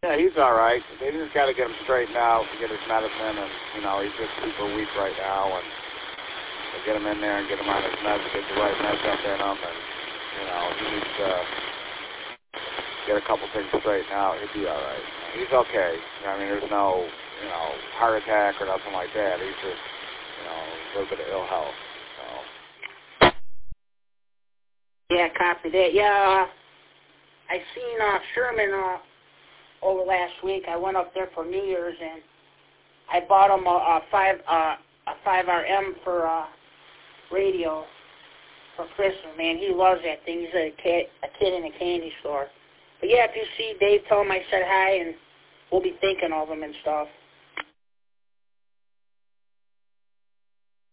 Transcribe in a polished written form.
Yeah, he's all right. They just got to get him straightened out, get his medicine, and, he's just super weak right now, and they get him in there and get him on his meds, get the right meds up in him, and, he needs to get a couple things straightened out. He'll be all right. He's okay. There's no, heart attack or nothing like that. He's just, a little bit of ill health. So. Yeah, copy that. Yeah, I seen Sherman over last week. I went up there for New Year's, and I bought him a 5RM for radio for Christmas. Man, he loves that thing. He's a kid in a candy store. But yeah, if you see Dave, tell him I said hi, and we'll be thinking of him and stuff.